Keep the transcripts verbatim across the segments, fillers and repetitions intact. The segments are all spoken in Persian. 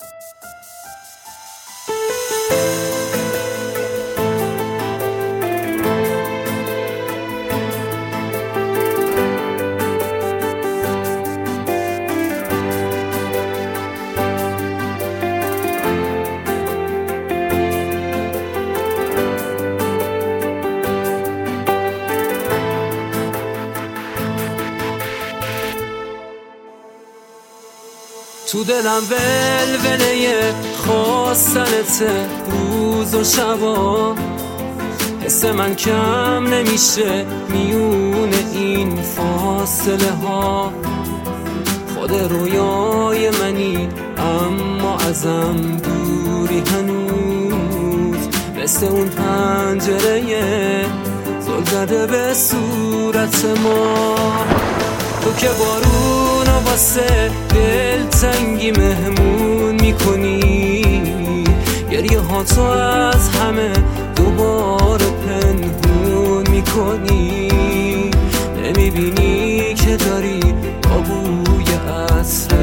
تو دلم ولوله خواستنت روز و شبا، حس من کم نمیشه میون این فاصله ها. خود رویای منی اما ازم دوری هنوز، مثل اون پنجره زل زده به صورت ما. تو که بارون و واسه دلتنگی مهمون میکنی، گریه ها تو از همه دوباره پنهون میکنی. نمیبینی که داری با بوی عطر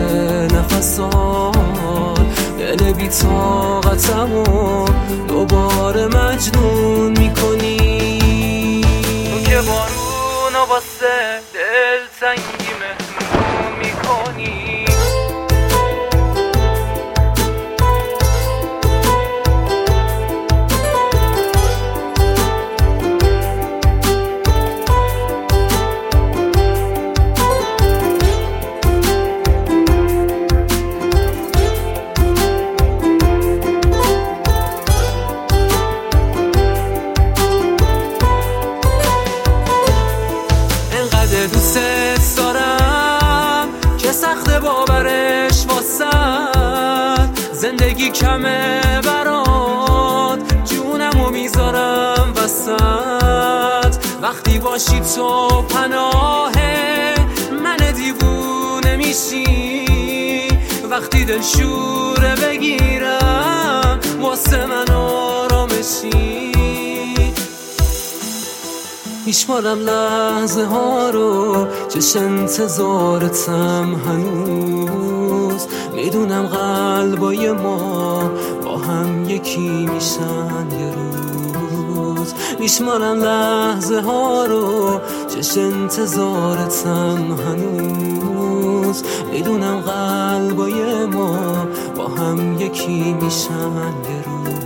نفسات دل بی طاقتمو دوباره مجنون میکنی. تو که بارون و واسه دلتنگی مهمون میکنی. دوست دارم که سخت باورش واسد، زندگی کمه برات جونمو میذارم وسط. وقتی باشی تو پناه من دیوونه میشی، وقتی دل شوره بگیرم واسه من آرامشی. میشمارم لحظه ها رو چش انتظارتم هنوز، میدونم قلبای ما با هم یکی میشن یه روز. میشمارم لحظه ها رو چش انتظارتم هنوز، میدونم قلبای ما با هم یکی میشن یه روز.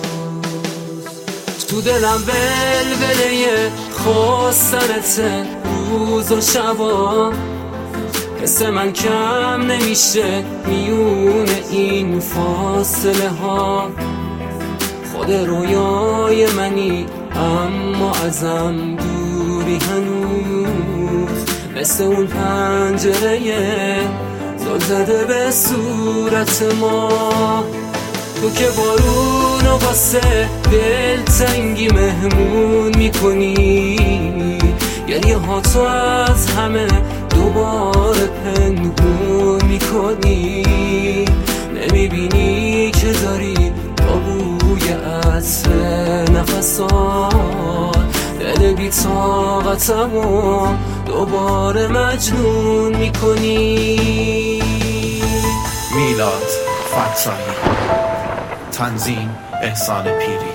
تو دلم ولوله خواستنت روز و شبا، حس من کم نمیشه میون این فاصله ها. خود رویای منی اما ازم دوری هنوز، مثل اون پنجره زل زده به صورت ما. تو که بارون و واسه دلتنگی مهمون میکنی، گریه ها تو از همه دوباره پنهون میکنی. نمیبینی که داری با بوی عطر نفسات دل بی طاقتمو دوباره مجنون میکنی. میلاد فتاحی، تنظیم احسان پیری.